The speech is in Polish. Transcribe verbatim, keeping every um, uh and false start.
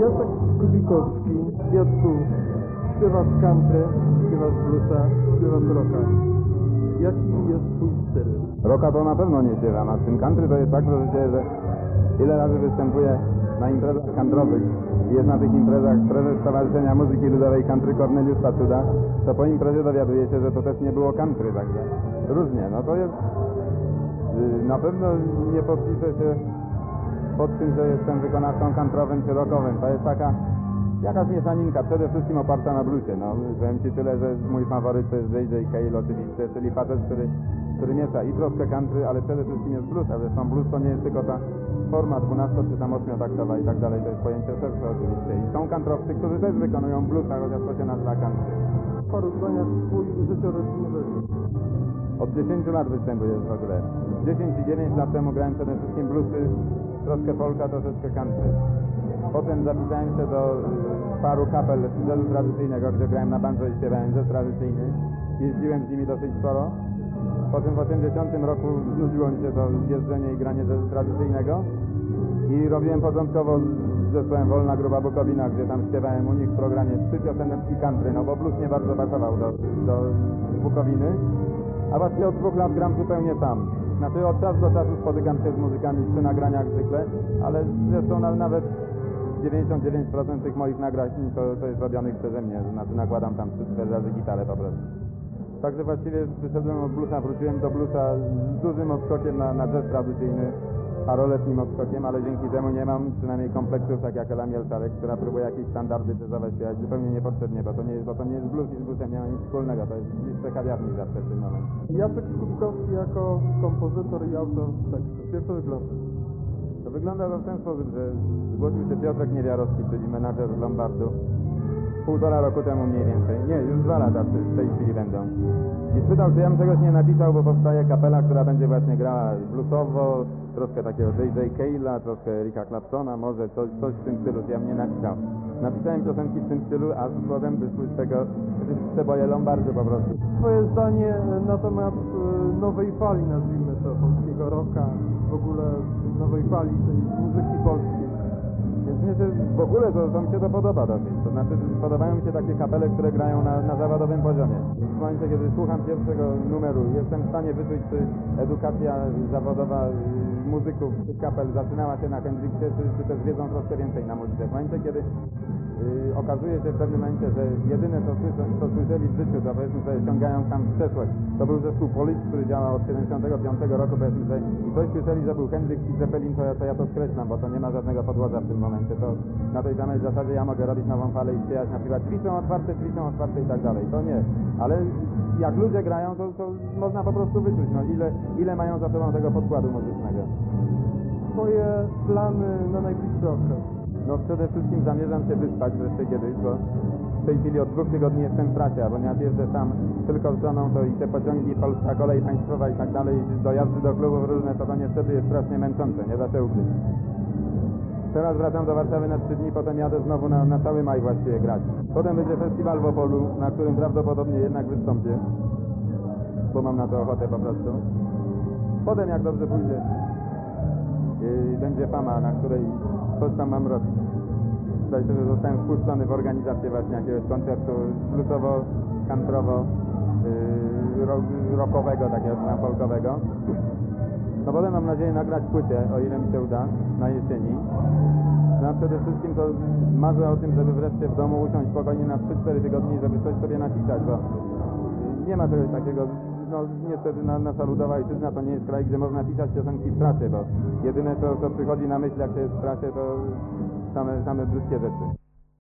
Jacek Kubikowski, Jacku, śpiewasz country, śpiewasz bluesa, śpiewasz rocka. Jaki jest twój styl? Rocka to na pewno nie śpiewam, a z tym country to jest tak, że, że ile razy występuję na imprezach countrywych i jest na tych imprezach prezes Stowarzyszenia Muzyki Ludowej Country Korneliusz Pacuda, to po imprezie dowiaduje się, że to też nie było country, także różnie. No to jest, na pewno nie podpiszę się pod tym, że jestem wykonawcą countryowym czy rockowym. To jest taka jakaś mieszaninka, przede wszystkim oparta na bluesie. No, powiem Ci tyle, że mój faworyt to jest J J Cale oczywiście, czyli facet, który, który miesza i troszkę country, ale przede wszystkim jest blues, a zresztą blues to nie jest tylko ta forma dwunasto czy tam ośmiotaktowa i tak dalej, to jest pojęcie szersze oczywiście. I są countryowcy, którzy też wykonują bluesa, chociaż to się nazywa country. W paru zdaniach twój życiorys Od dziesięciu lat występuję w ogóle. dziesięć i dziewięć lat temu grałem przede wszystkim bluesy, troszkę polka, troszeczkę country. Potem zapisałem się do y, paru kapel jazzu tradycyjnego, gdzie grałem na banjo i śpiewałem jazz tradycyjny. Jeździłem z nimi dosyć sporo. Potem w osiemdziesiątym roku znudziło mi się to jeżdżenie i granie jazzu tradycyjnego. I robiłem początkowo z zespołem Wolna Gruba Bukowina, gdzie tam śpiewałem u nich w programie trzy pioseneczki country, no bo blues nie bardzo pasował do, do Bukowiny. A właściwie od dwóch lat gram zupełnie sam. Znaczy od czasu do czasu spotykam się z muzykami przy nagraniach zwykle, ale zresztą na, nawet dziewięćdziesiąt dziewięć procent tych moich nagrań to, to jest robionych przeze mnie, znaczy nakładam tam trzy cztery razy gitarę po prostu. Także właściwie wyszedłem od bluesa, wróciłem do bluesa z dużym odskokiem na, na jazz tradycyjny, paroletnim odskokiem, ale dzięki temu nie mam przynajmniej kompleksów tak jak Ela Mielczarek, która próbuje jakieś standardy jazzowe śpiewać zupełnie niepotrzebnie, bo to nie jest, bo to nie jest blues i z bluesem nie ma nic wspólnego, to jest bliższe kawiarni zawsze w tym momencie. Jacek Kubikowski jako kompozytor i autor tekstu. Jak to wygląda? To wygląda to w ten sposób, że zgłosił się Piotrek Niewiarowski, czyli menadżer z Lombardu, półtora roku temu mniej więcej, nie, już dwa lata w tej chwili będą. I spytał, czy ja bym czegoś nie napisał, bo powstaje kapela, która będzie właśnie grała bluesowo, troszkę takiego J J Cale'a, troszkę Erika Claptona, może coś, coś w tym stylu, czy ja bym nie napisał. Napisałem piosenki w tym stylu, a z potem wyszły z tego przeboje Lombardu po prostu. Twoje zdanie na temat y, nowej fali, nazwijmy to, polskiego rocka, w ogóle nowej fali tej muzyki polskiej. Więc mnie się w ogóle to, to mi się to podoba dosyć. To znaczy podobają mi się takie kapele, które grają na, na zawodowym poziomie. W momencie, kiedy słucham pierwszego numeru, jestem w stanie wyczuć, czy edukacja zawodowa muzyków kapel zaczynała się na Hendrixie, czy, czy też wiedzą troszkę więcej na muzyce. W momencie, kiedy Yy, okazuje się w pewnym momencie, że jedyne co, słyszą, co słyszeli w życiu, to powiedzmy sobie sięgają tam w przeszłość. To był zespół Police, który działał od siedemdziesiątego piątego roku, powiedzmy sobie, i coś słyszeli, że był Hendrix i Zeppelin, to ja, to ja to skreślam, bo to nie ma żadnego podłoża w tym momencie. To na tej samej zasadzie ja mogę robić nową falę i śpiewać na przykład drzwi są otwarte, drzwi są otwarte i tak dalej. To nie. Ale jak ludzie grają, to, to można po prostu wyczuć, no ile, ile mają za sobą tego podkładu muzycznego. Twoje plany na najbliższy okres? No przede wszystkim zamierzam się wyspać wreszcie kiedyś, bo w tej chwili od dwóch tygodni jestem w trasie, a ponieważ jeżdżę sam tylko z żoną, to i te pociągi, Polska Kolej Państwowa i tak dalej, dojazdy do klubów różne, to to niestety jest strasznie męczące, nie da się ukryć. Teraz wracam do Warszawy na trzy dni, potem jadę znowu na, na cały maj właściwie grać. Potem będzie festiwal w Opolu, na którym prawdopodobnie jednak wystąpię, bo mam na to ochotę po prostu. Potem jak dobrze pójdzie, yy, będzie Fama, na której coś tam mam robić. Tutaj sobie zostałem wpuszczony w organizację właśnie jakiegoś koncertu bluesowo, countrywo, yy, rock, rockowego, takiego tam folkowego. No potem mam nadzieję nagrać płytę, o ile mi się uda, na jesieni. No a przede wszystkim to marzę o tym, żeby wreszcie w domu usiąść spokojnie na trzy cztery tygodnie, żeby coś sobie napisać, bo nie ma czegoś takiego. No niestety na, nasza ludowa ojczyzna to nie jest kraj, gdzie można pisać piosenki w trasie, bo jedyne co, co przychodzi na myśl jak się jest w trasie, to same, same brzydkie rzeczy.